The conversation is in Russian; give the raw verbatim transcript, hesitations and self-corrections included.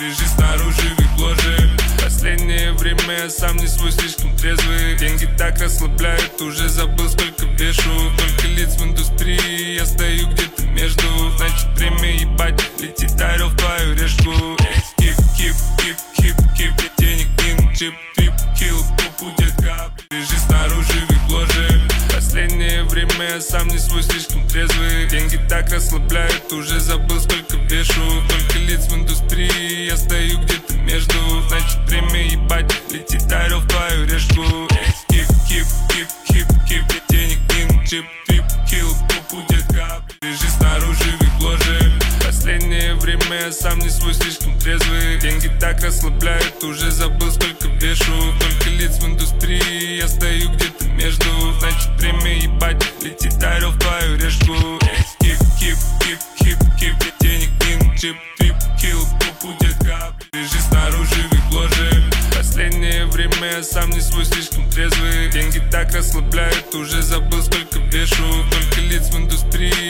Лежи снаружи в их ложе. Последнее время я сам не свой, слишком трезвый. Деньги так расслабляют, уже забыл, сколько вешу. Только лиц в индустрии, я стою где-то между. Значит, время ебать, летит тарел в твою решку. Кип, кип, кип, кип, кип, денег кин, чип, трип, килл, попу, детка. Лежи снаружи в их ложе. Последнее время я сам не свой, слишком трезвый. Деньги так расслабляют, уже забыл, сколько вешу. Только лиц в индустрии, я стою где-то между. Значит, время ебать, летит тарел в твою решку. Кип, кип, кип, кип, кип, денег кин, чип, трип, килл, попу, детка. Лежи снаружи в их ложе. Последнее время я сам не свой, слишком трезвый. Деньги так расслабляют, уже забыл, сколько вешу. Только лиц в индустрии, я стою где-то между. Значит, время ебать, летит тарел в твою решку. Кип, кип, кип, кип, кип, денег кин, чип, трип, килл, попу, детка. Лежи снаружи в их ложе. Последнее время я сам не свой, слишком трезвый. Деньги так расслабляют, уже забыл, сколько вешу. Только лиц в индустрии,